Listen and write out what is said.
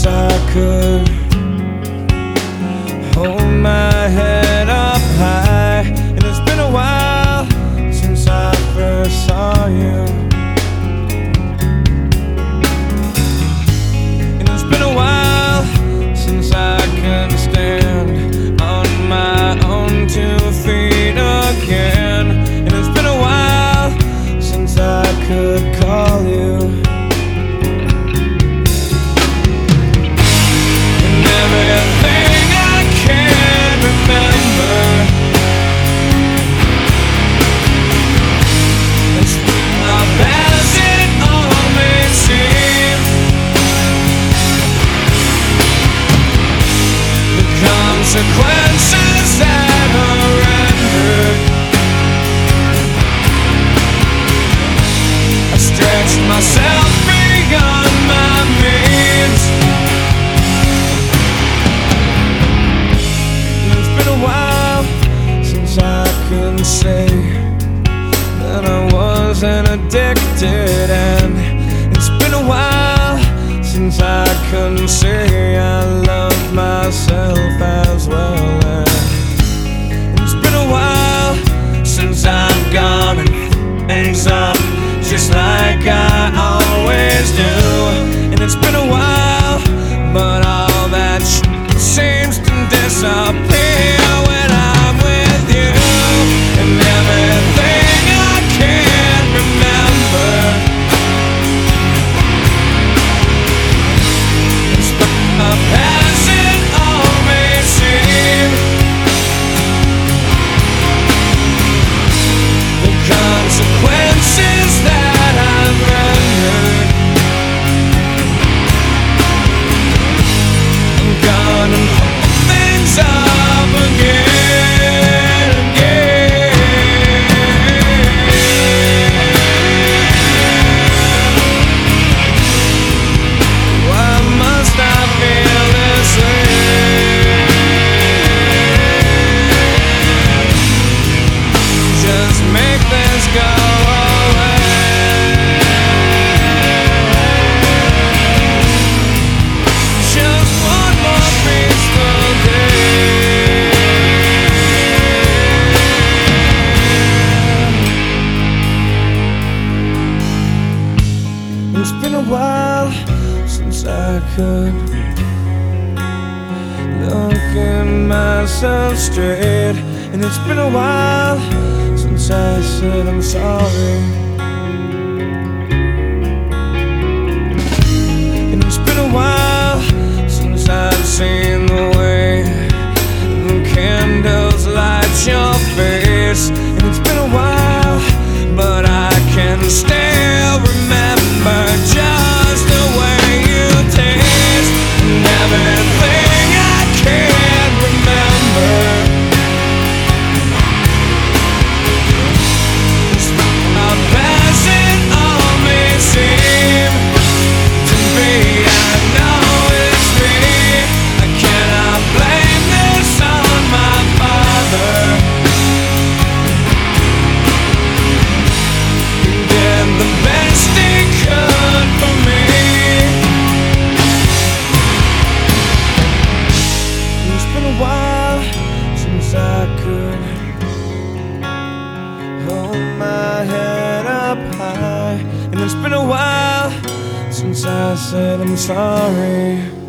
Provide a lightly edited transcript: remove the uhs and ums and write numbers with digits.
I could hold my head up high. And it's been a while since I first saw you. And it's been a while since I can stand on my own 2 feet again. And it's been a while since I could call you. Consequences that are rendered, I stretched myself beyond my means. And it's been a while since I can say that I wasn't addicted, and it's been a while since I can say I love myself as well. And it's been a while since I've gone and things up just like I always do. And it's been a while, but all that seems to disappear when I'm with you. And everything I can't remember, as it always seemed, the consequences that I've rendered, I'm gonna hold things up again, again. Why must I feel this way? Just make this go away. Just one more peaceful day. It's been a while since I could look at myself straight. And it's been a while since I said I'm sorry. And it's been a while since I've seen the way the candles light your face. And it's been a while, but I can still remember just the way you taste. And everything I can't remember, as it always seemed to be. I know it's me. I cannot blame this on my father. He did the best he could for me. It's been a while since I could hold my head up high. And it's been a while since I said I'm sorry.